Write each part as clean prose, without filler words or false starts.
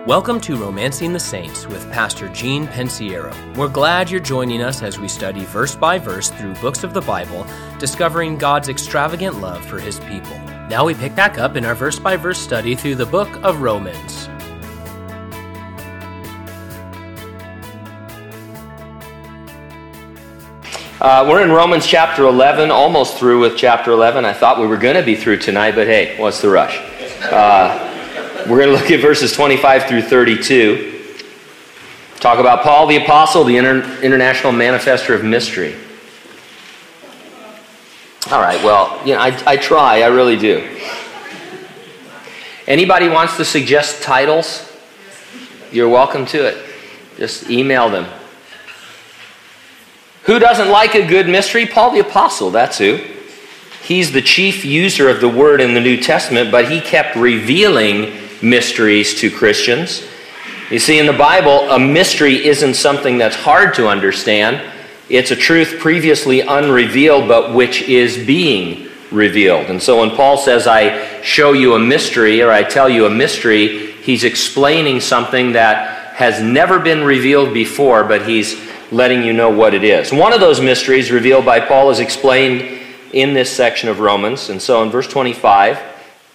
Welcome to Romancing the Saints with Pastor Gene Pensiero. We're glad you're joining us as we study verse by verse through books of the Bible, discovering God's extravagant love for His people. Now we pick back up in our verse by verse study through the book of Romans. We're in Romans chapter 11, almost through with chapter 11. I thought we were going to be through tonight, but hey, what's the rush? We're going to look at verses 25 through 32. Talk about Paul the Apostle, the international manifester of mystery. All right, well, I try, I really do. Anybody wants to suggest titles? You're welcome to it. Just email them. Who doesn't like a good mystery? Paul the Apostle, that's who. He's the chief user of the word in the New Testament, but he kept revealing mysteries to Christians. You see, in the Bible, a mystery isn't something that's hard to understand. It's a truth previously unrevealed, but which is being revealed. And so when Paul says, I show you a mystery, or I tell you a mystery, he's explaining something that has never been revealed before, but he's letting you know what it is. One of those mysteries revealed by Paul is explained in this section of Romans. And so in verse 25,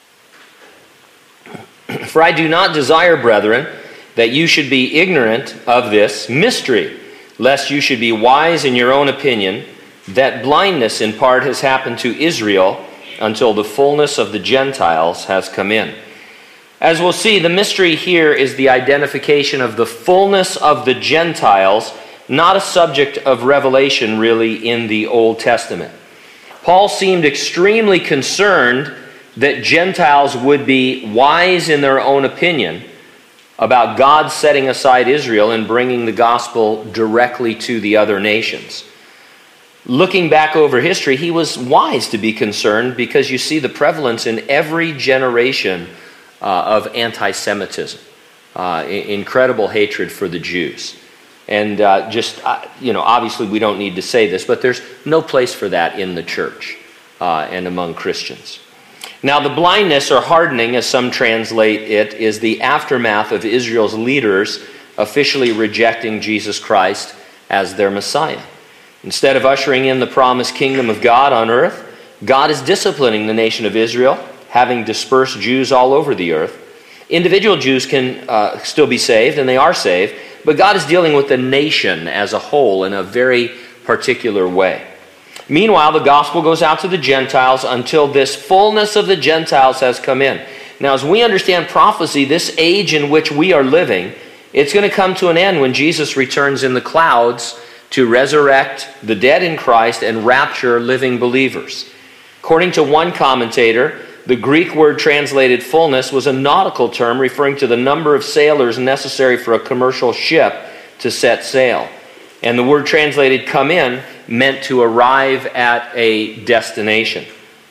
for I do not desire, brethren, that you should be ignorant of this mystery, lest you should be wise in your own opinion, that blindness in part has happened to Israel until the fullness of the Gentiles has come in. As we'll see, the mystery here is the identification of the fullness of the Gentiles, not a subject of revelation really in the Old Testament. Paul seemed extremely concerned that Gentiles would be wise in their own opinion about God setting aside Israel and bringing the gospel directly to the other nations. Looking back over history, he was wise to be concerned because you see the prevalence in every generation of anti-Semitism, incredible hatred for the Jews. And obviously we don't need to say this, but there's no place for that in the church and among Christians. Now, the blindness or hardening, as some translate it, is the aftermath of Israel's leaders officially rejecting Jesus Christ as their Messiah. Instead of ushering in the promised kingdom of God on earth, God is disciplining the nation of Israel, having dispersed Jews all over the earth. Individual Jews can still be saved, and they are saved, but God is dealing with the nation as a whole in a very particular way. Meanwhile, the gospel goes out to the Gentiles until this fullness of the Gentiles has come in. Now, as we understand prophecy, this age in which we are living, it's going to come to an end when Jesus returns in the clouds to resurrect the dead in Christ and rapture living believers. According to one commentator, the Greek word translated fullness was a nautical term referring to the number of sailors necessary for a commercial ship to set sail. And the word translated come in meant to arrive at a destination.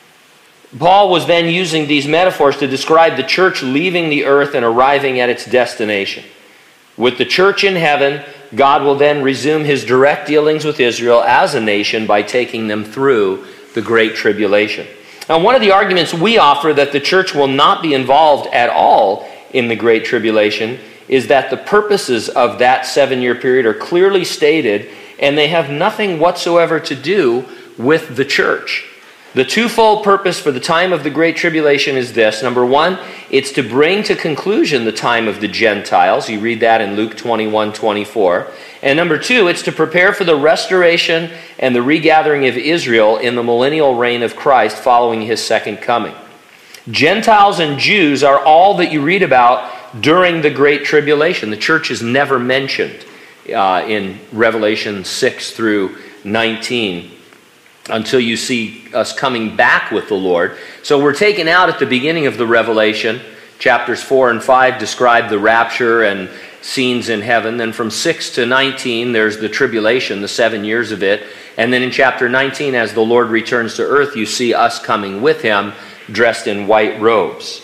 Paul was then using these metaphors to describe the church leaving the earth and arriving at its destination. With the church in heaven, God will then resume his direct dealings with Israel as a nation by taking them through the Great Tribulation. Now, one of the arguments we offer that the church will not be involved at all in the Great Tribulation is that the purposes of that 7-year period are clearly stated, and they have nothing whatsoever to do with the church. The twofold purpose for the time of the Great Tribulation is this. Number one, it's to bring to conclusion the time of the Gentiles. You read that in Luke 21:24. And number two, it's to prepare for the restoration and the regathering of Israel in the millennial reign of Christ following his second coming. Gentiles and Jews are all that you read about during the Great Tribulation. The church is never mentioned in Revelation 6 through 19 until you see us coming back with the Lord. So we're taken out at the beginning of the Revelation. Chapters 4 and 5 describe the rapture and scenes in heaven. Then from 6 to 19, there's the tribulation, the 7 years of it. And then in chapter 19, as the Lord returns to earth, you see us coming with him dressed in white robes.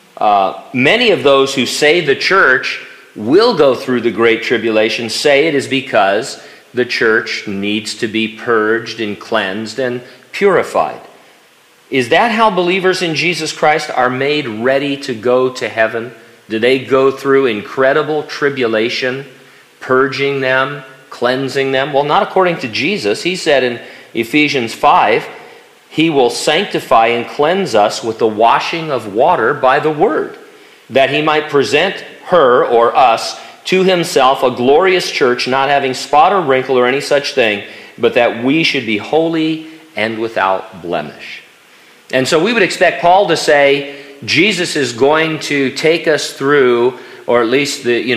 Many of those who say the church will go through the Great Tribulation say it is because the church needs to be purged and cleansed and purified. Is that how believers in Jesus Christ are made ready to go to heaven Did they go through incredible tribulation, purging them, cleansing them? Well, not according to Jesus. He said in Ephesians 5, He will sanctify and cleanse us with the washing of water by the word, that He might present her or us to Himself, a glorious church, not having spot or wrinkle or any such thing, but that we should be holy and without blemish. And so we would expect Paul to say, Jesus is going to take us through, or at least the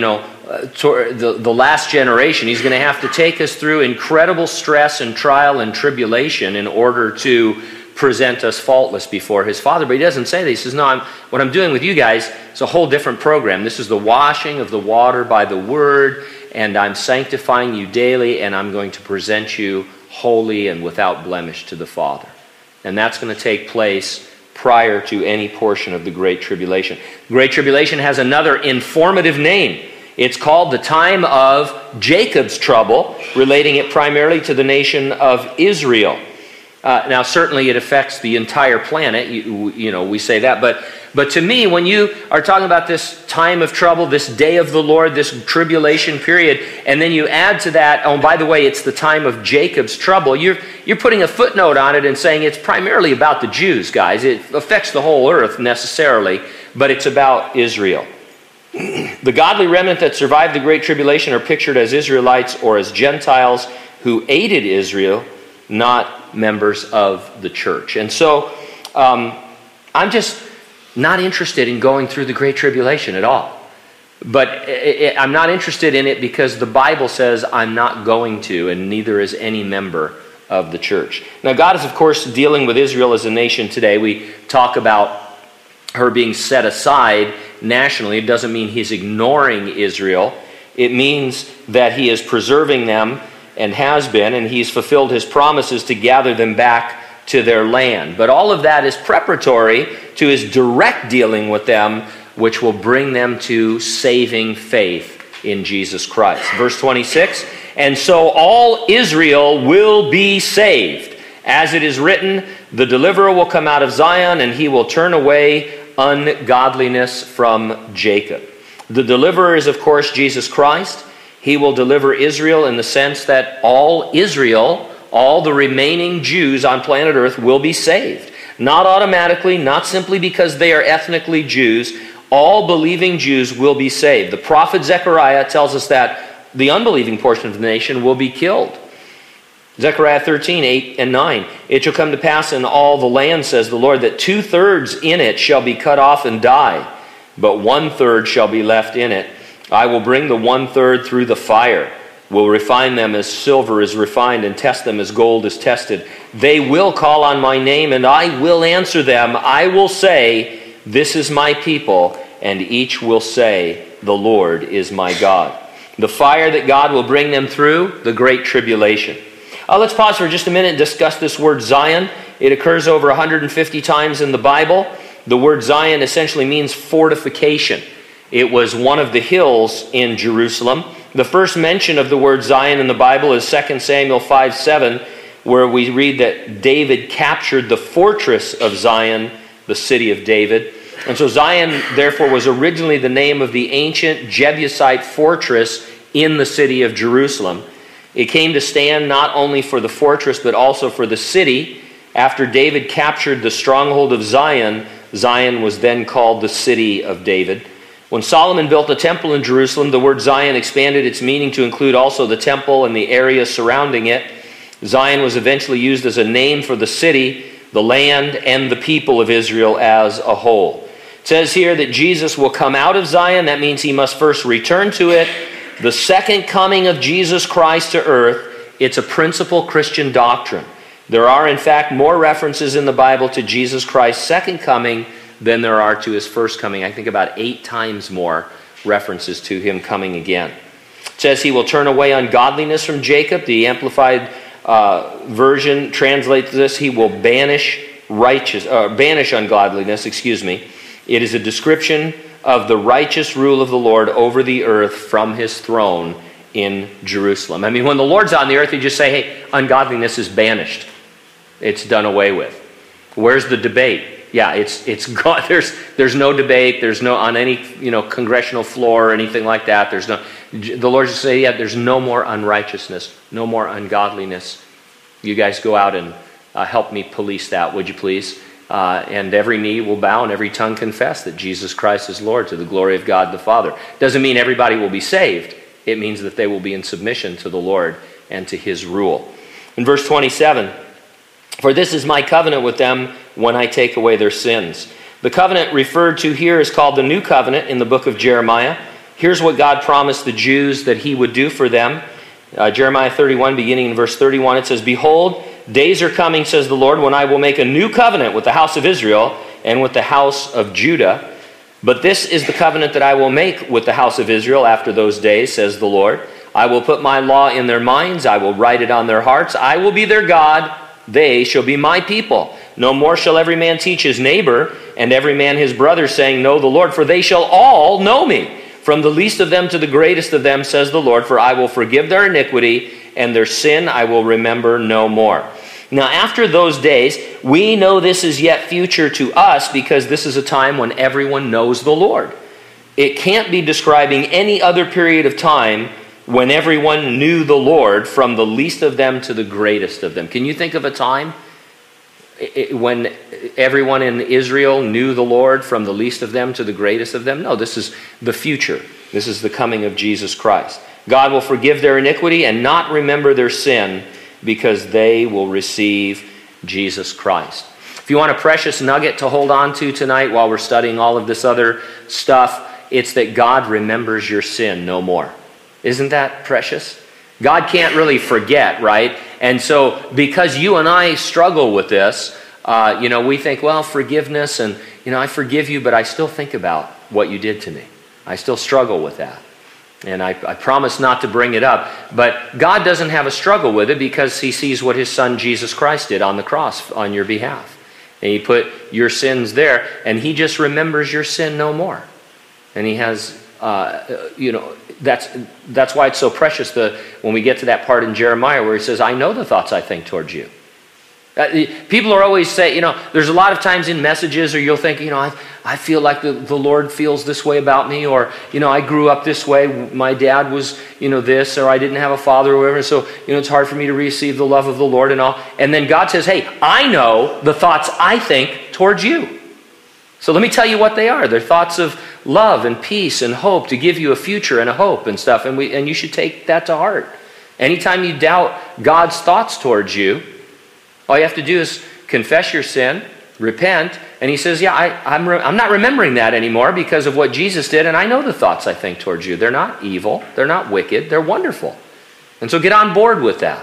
last generation. He's going to have to take us through incredible stress and trial and tribulation in order to present us faultless before His Father. But he doesn't say that. He says, no, what I'm doing with you guys is a whole different program. This is the washing of the water by the word, and I'm sanctifying you daily, and I'm going to present you holy and without blemish to the Father. And that's going to take place prior to any portion of the Great Tribulation. The Great Tribulation has another informative name. It's called the time of Jacob's trouble, relating it primarily to the nation of Israel. Now, certainly it affects the entire planet. We say that. But to me, when you are talking about this time of trouble, this day of the Lord, this tribulation period, and then you add to that, oh, by the way, it's the time of Jacob's trouble, you're putting a footnote on it and saying it's primarily about the Jews, guys. It affects the whole earth necessarily, but it's about Israel. The godly remnant that survived the Great Tribulation are pictured as Israelites or as Gentiles who aided Israel, not members of the church. And so I'm just not interested in going through the Great Tribulation at all. But I'm not interested in it because the Bible says I'm not going to, and neither is any member of the church. Now, God is, of course, dealing with Israel as a nation today. We talk about her being set aside nationally. It doesn't mean He's ignoring Israel. It means that He is preserving them and has been, and He's fulfilled His promises to gather them back to their land. But all of that is preparatory to His direct dealing with them, which will bring them to saving faith in Jesus Christ. Verse 26, and so all Israel will be saved. As it is written, the deliverer will come out of Zion, and He will turn away ungodliness from Jacob. The deliverer is, of course, Jesus Christ. He will deliver Israel in the sense that all Israel, all the remaining Jews on planet Earth will be saved. Not automatically, not simply because they are ethnically Jews. All believing Jews will be saved. The prophet Zechariah tells us that the unbelieving portion of the nation will be killed. Zechariah 13, 8 and 9. It shall come to pass in all the land, says the Lord, that 2/3 in it shall be cut off and die, but 1/3 shall be left in it. I will bring the 1/3 through the fire, will refine them as silver is refined, and test them as gold is tested. They will call on my name, and I will answer them. I will say, this is my people, and each will say, the Lord is my God. The fire that God will bring them through, the Great Tribulation. Let's pause for just a minute and discuss this word Zion. It occurs over 150 times in the Bible. The word Zion essentially means fortification. It was one of the hills in Jerusalem. The first mention of the word Zion in the Bible is 2 Samuel 5:7, where we read that David captured the fortress of Zion, the city of David. And so Zion, therefore, was originally the name of the ancient Jebusite fortress in the city of Jerusalem. It came to stand not only for the fortress, but also for the city. After David captured the stronghold of Zion, Zion was then called the city of David. When Solomon built the temple in Jerusalem, the word Zion expanded its meaning to include also the temple and the area surrounding it. Zion was eventually used as a name for the city, the land, and the people of Israel as a whole. It says here that Jesus will come out of Zion. That means He must first return to it. The second coming of Jesus Christ to earth, it's a principal Christian doctrine. There are, in fact, more references in the Bible to Jesus Christ's second coming than there are to His first coming. I think about 8 times more references to Him coming again. It says He will turn away ungodliness from Jacob. The Amplified version translates this, He will banish ungodliness. It is a description of the righteous rule of the Lord over the earth from His throne in Jerusalem. I mean, when the Lord's on the earth, He just say, hey, ungodliness is banished. It's done away with. Where's the debate? Yeah, it's gone. There's no debate. There's no on any congressional floor or anything like that. The Lord just say, yeah, there's no more unrighteousness, no more ungodliness. You guys go out and help me police that, would you please? And every knee will bow and every tongue confess that Jesus Christ is Lord to the glory of God the Father. Doesn't mean everybody will be saved. It means that they will be in submission to the Lord and to his rule. In verse 27, for this is my covenant with them when I take away their sins. The covenant referred to here is called the New Covenant in the book of Jeremiah. Here's what God promised the Jews that he would do for them. Jeremiah 31, beginning in verse 31, it says, behold, days are coming, says the Lord, when I will make a new covenant with the house of Israel and with the house of Judah. But this is the covenant that I will make with the house of Israel after those days, says the Lord. I will put my law in their minds. I will write it on their hearts. I will be their God. They shall be my people. No more shall every man teach his neighbor and every man his brother, saying, know the Lord, for they shall all know me. From the least of them to the greatest of them, says the Lord, for I will forgive their iniquity and their sin I will remember no more. Now, after those days, we know this is yet future to us because this is a time when everyone knows the Lord. It can't be describing any other period of time when everyone knew the Lord, from the least of them to the greatest of them. Can you think of a time when everyone in Israel knew the Lord, from the least of them to the greatest of them? No, this is the future. This is the coming of Jesus Christ. God will forgive their iniquity and not remember their sin, because they will receive Jesus Christ. If you want a precious nugget to hold on to tonight while we're studying all of this other stuff, it's that God remembers your sin no more. Isn't that precious? God can't really forget, right? And so because you and I struggle with this, we think, well, forgiveness, and I forgive you, but I still think about what you did to me. I still struggle with that. And I promise not to bring it up. But God doesn't have a struggle with it because he sees what his son Jesus Christ did on the cross on your behalf. And he put your sins there, and he just remembers your sin no more. And he has, that's why it's so precious when we get to that part in Jeremiah where he says, I know the thoughts I think towards you. People are always say, there's a lot of times in messages, or you'll think, I feel like the Lord feels this way about me, or, I grew up this way, my dad was, this, or I didn't have a father or whatever, so, it's hard for me to receive the love of the Lord and all. And then God says, hey, I know the thoughts I think towards you. So let me tell you what they are. They're thoughts of love and peace and hope, to give you a future and a hope and stuff, and you should take that to heart. Anytime you doubt God's thoughts towards you, all you have to do is confess your sin, repent, and he says, yeah, I'm not remembering that anymore because of what Jesus did, and I know the thoughts I think towards you. They're not evil, they're not wicked, they're wonderful. And so get on board with that.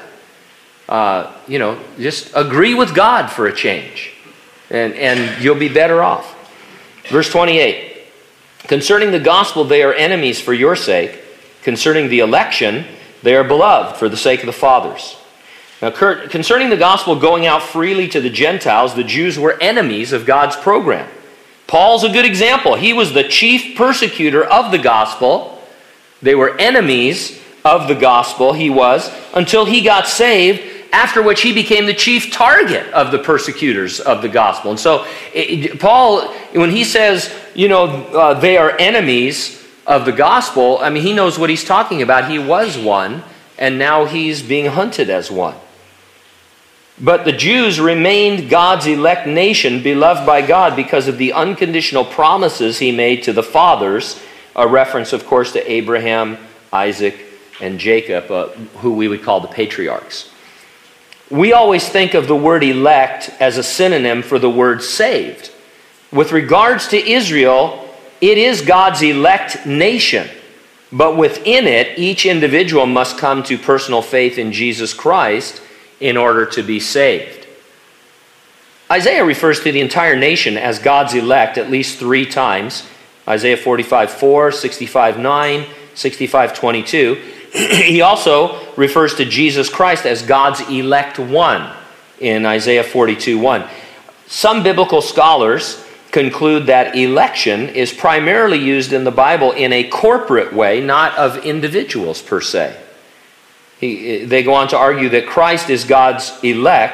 Just agree with God for a change, and you'll be better off. Verse 28, concerning the gospel, they are enemies for your sake. Concerning the election, they are beloved for the sake of the fathers. Now, concerning the gospel going out freely to the Gentiles, the Jews were enemies of God's program. Paul's a good example. He was the chief persecutor of the gospel. They were enemies of the gospel, he was, until he got saved, after which he became the chief target of the persecutors of the gospel. And so Paul, when he says, they are enemies of the gospel, he knows what he's talking about. He was one, and now he's being hunted as one. But the Jews remained God's elect nation, beloved by God because of the unconditional promises he made to the fathers, a reference, of course, to Abraham, Isaac, and Jacob, who we would call the patriarchs. We always think of the word elect as a synonym for the word saved. With regards to Israel, it is God's elect nation. But within it, each individual must come to personal faith in Jesus Christ in order to be saved. Isaiah refers to the entire nation as God's elect at least 3 times. Isaiah 45:4, 65:9, 65:22. He also refers to Jesus Christ as God's elect one in Isaiah 42:1. Some biblical scholars conclude that election is primarily used in the Bible in a corporate way, not of individuals per se. They go on to argue that Christ is God's elect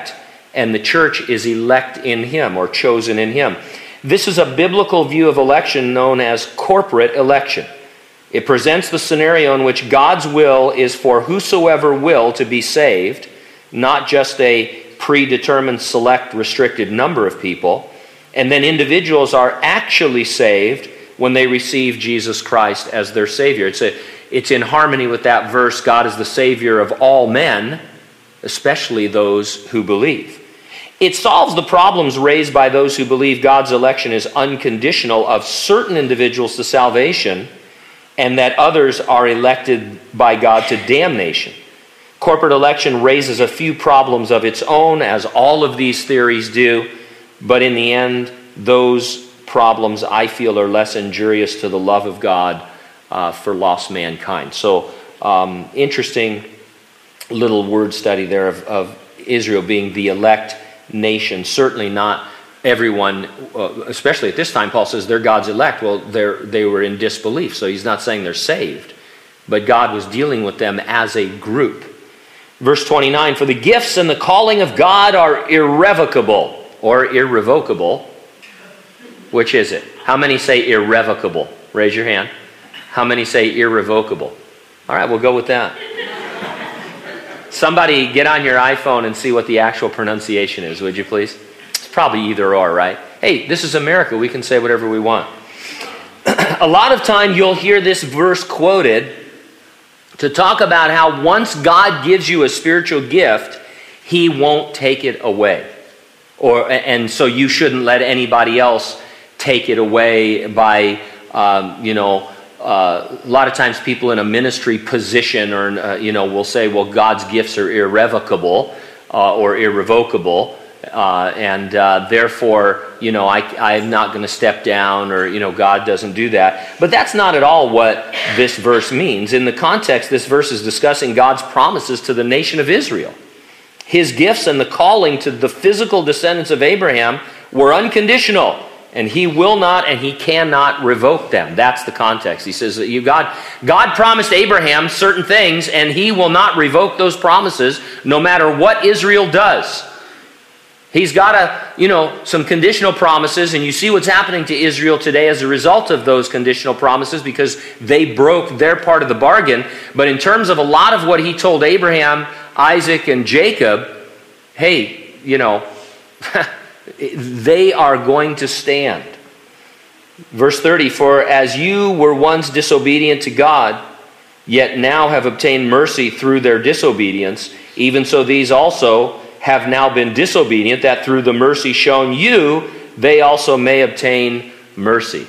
and the church is elect in him or chosen in him. This is a biblical view of election known as corporate election. It presents the scenario in which God's will is for whosoever will to be saved, not just a predetermined, select, restricted number of people. And then individuals are actually saved when they receive Jesus Christ as their Savior. It's in harmony with that verse, God is the Savior of all men, especially those who believe. It solves the problems raised by those who believe God's election is unconditional of certain individuals to salvation and that others are elected by God to damnation. Corporate election raises a few problems of its own, as all of these theories do, but in the end, those problems I feel are less injurious to the love of God for lost mankind. So, interesting little word study there of Israel being the elect nation. Certainly not everyone, especially at this time, Paul says they're God's elect. Well, they were in disbelief, so he's not saying they're saved. But God was dealing with them as a group. Verse 29, for the gifts and the calling of God are irrevocable or irrevocable. Which is it? How many say irrevocable? Raise your hand. How many say irrevocable? All right, we'll go with that. Somebody get on your iPhone and see what the actual pronunciation is, would you please? It's probably either or, right? Hey, this is America. We can say whatever we want. A lot of time you'll hear this verse quoted to talk about how once God gives you a spiritual gift, he won't take it away. And so you shouldn't let anybody else take it away by, a lot of times people in a ministry position will say, well, God's gifts are irrevocable or irrevocable, and therefore, I'm not going to step down, or, God doesn't do that. But that's not at all what this verse means. In the context, this verse is discussing God's promises to the nation of Israel. His gifts and the calling to the physical descendants of Abraham were unconditional. And he will not and he cannot revoke them. That's the context. He says that God promised Abraham certain things, and he will not revoke those promises no matter what Israel does. He's got some conditional promises, and you see what's happening to Israel today as a result of those conditional promises because they broke their part of the bargain. But in terms of a lot of what he told Abraham, Isaac, and Jacob, hey, they are going to stand. Verse 30, for as you were once disobedient to God, yet now have obtained mercy through their disobedience, even so these also have now been disobedient, that through the mercy shown you, they also may obtain mercy.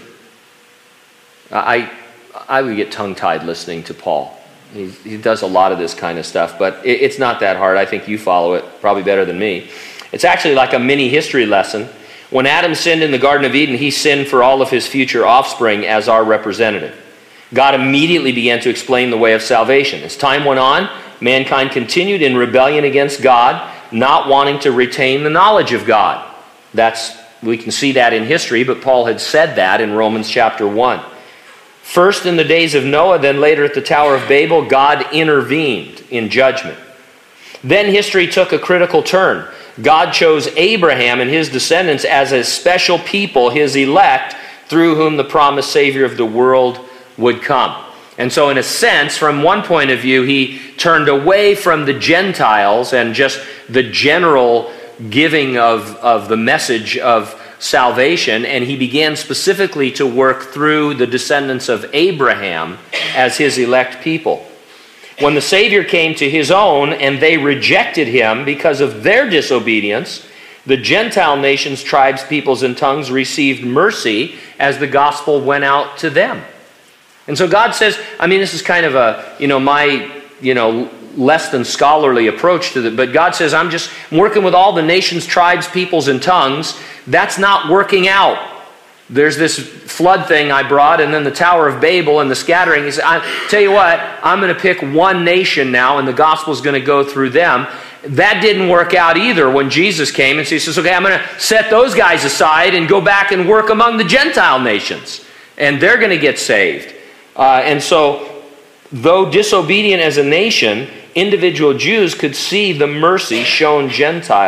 I would get tongue-tied listening to Paul. He does a lot of this kind of stuff, but it's not that hard. I think you follow it probably better than me. It's actually like a mini history lesson. When Adam sinned in the Garden of Eden, he sinned for all of his future offspring as our representative. God immediately began to explain the way of salvation. As time went on, mankind continued in rebellion against God, not wanting to retain the knowledge of God. We can see that in history, but Paul had said that in Romans chapter 1. First in the days of Noah, then later at the Tower of Babel, God intervened in judgment. Then history took a critical turn. God chose Abraham and his descendants as a special people, his elect, through whom the promised Savior of the world would come. And so in a sense, from one point of view, he turned away from the Gentiles and just the general giving of the message of salvation, and he began specifically to work through the descendants of Abraham as his elect people. When the Savior came to his own and they rejected him because of their disobedience, the Gentile nations, tribes, peoples, and tongues received mercy as the gospel went out to them. And so God says, this is kind of my less than scholarly approach to it, but God says, I'm just working with all the nations, tribes, peoples, and tongues. That's not working out. There's this flood thing I brought, and then the Tower of Babel and the scattering. He said, I tell you what, I'm going to pick one nation now, and the gospel's going to go through them. That didn't work out either when Jesus came. And so he says, okay, I'm going to set those guys aside and go back and work among the Gentile nations. And they're going to get saved. And so, though disobedient as a nation, individual Jews could see the mercy shown Gentiles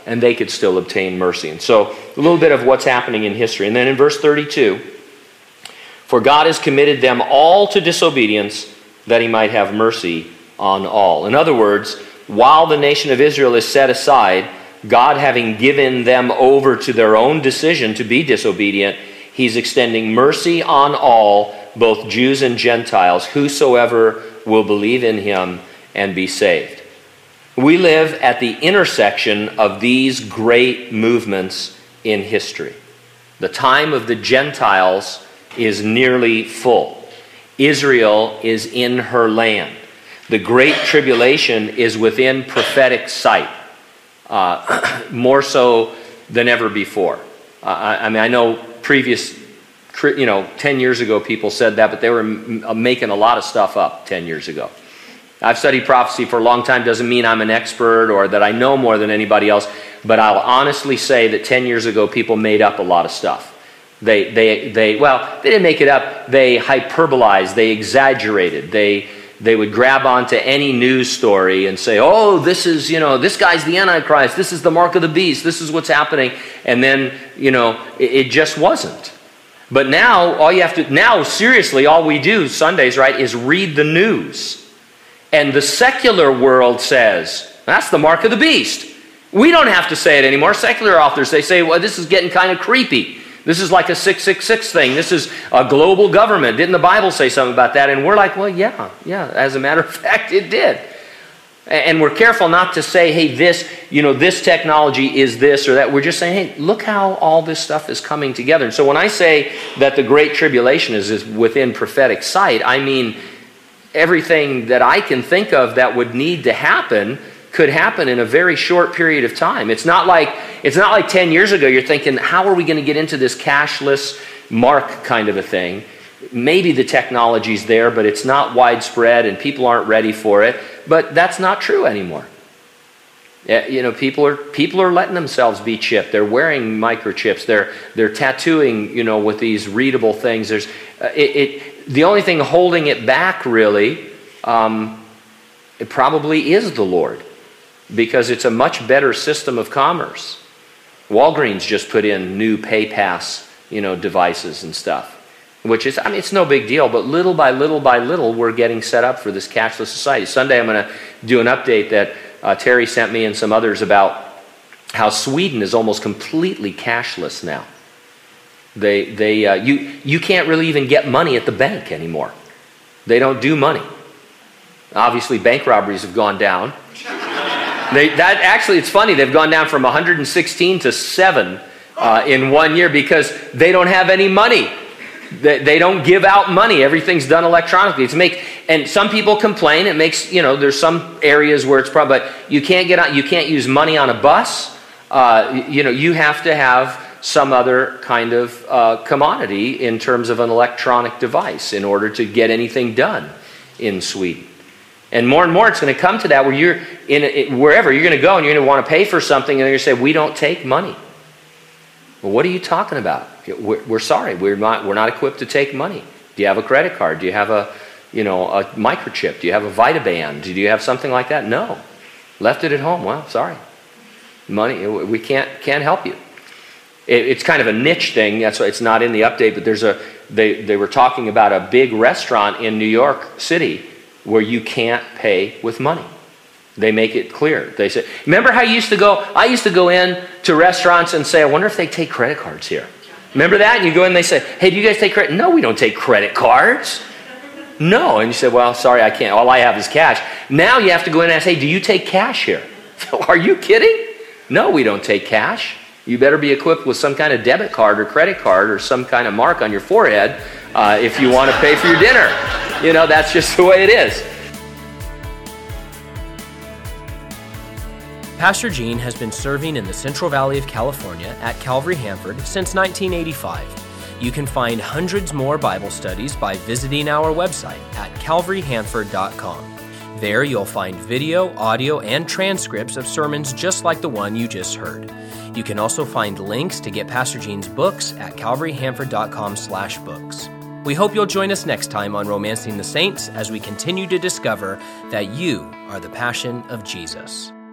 and they could still obtain mercy. And so a little bit of what's happening in history. And then in verse 32, for God has committed them all to disobedience, that he might have mercy on all. In other words, while the nation of Israel is set aside, God having given them over to their own decision to be disobedient, he's extending mercy on all, both Jews and Gentiles, whosoever will believe in him and be saved. We live at the intersection of these great movements in history. The time of the Gentiles is nearly full. Israel is in her land. The Great Tribulation is within prophetic sight, more so than ever before. I know 10 years ago people said that, but they were making a lot of stuff up 10 years ago. I've studied prophecy for a long time. Doesn't mean I'm an expert or that I know more than anybody else, but I'll honestly say that 10 years ago people made up a lot of stuff. They didn't make it up. They hyperbolized. They exaggerated. They would grab onto any news story and say, oh, this is, this guy's the Antichrist. This is the mark of the beast. This is what's happening. And then, it just wasn't. But now, seriously, all we do Sundays, right, is read the news. And the secular world says, that's the mark of the beast. We don't have to say it anymore. Secular authors, they say, well, this is getting kind of creepy. This is like a 666 thing. This is a global government. Didn't the Bible say something about that? And we're like, well, yeah. As a matter of fact, it did. And we're careful not to say, hey, this technology is this or that. We're just saying, hey, look how all this stuff is coming together. And so when I say that the Great Tribulation is within prophetic sight, I mean everything that I can think of that would need to happen could happen in a very short period of time. It's not like 10 years ago you're thinking, how are we going to get into this cashless mark kind of a thing? Maybe the technology's there, but it's not widespread and people aren't ready for it. But that's not true anymore. People are letting themselves be chipped. They're wearing microchips. They're tattooing, with these readable things. There's the only thing holding it back really, it probably is the Lord, because it's a much better system of commerce. Walgreens just put in new PayPass, devices and stuff, which is, it's no big deal, but little by little by little, we're getting set up for this cashless society. Sunday, I'm going to do an update that Terry sent me and some others about how Sweden is almost completely cashless now. You can't really even get money at the bank anymore. They don't do money. Obviously, bank robberies have gone down. It's funny. They've gone down from 116 to 7 in 1 year because they don't have any money. They don't give out money. Everything's done electronically. And some people complain. It makes, there's some areas where it's probably, but you can't use money on a bus. You have to have some other kind of commodity in terms of an electronic device in order to get anything done in Sweden. And more it's going to come to that where you're wherever you're going to go and you're going to want to pay for something and they're going to say, we don't take money. Well, what are you talking about? We're sorry, we're not equipped to take money. Do you have a credit card? Do you have a microchip? Do you have a Vitaband? Do you have something like that? No. Left it at home. Well, sorry. Money, we can't help you. It's kind of a niche thing. That's why it's not in the update, but they were talking about a big restaurant in New York City where you can't pay with money. They make it clear. They say, remember how I used to go in to restaurants and say, I wonder if they take credit cards here. Remember that? And you go in and they say, hey, do you guys take credit? No, we don't take credit cards. No. And you say, well, sorry, I can't. All I have is cash. Now you have to go in and say, hey, do you take cash here? Are you kidding? No, we don't take cash. You better be equipped with some kind of debit card or credit card or some kind of mark on your forehead if you want to pay for your dinner. That's just the way it is. Pastor Gene has been serving in the Central Valley of California at Calvary Hanford since 1985. You can find hundreds more Bible studies by visiting our website at calvaryhanford.com. There you'll find video, audio, and transcripts of sermons just like the one you just heard. You can also find links to get Pastor Gene's books at calvaryhanford.com/books. We hope you'll join us next time on Romancing the Saints as we continue to discover that you are the passion of Jesus.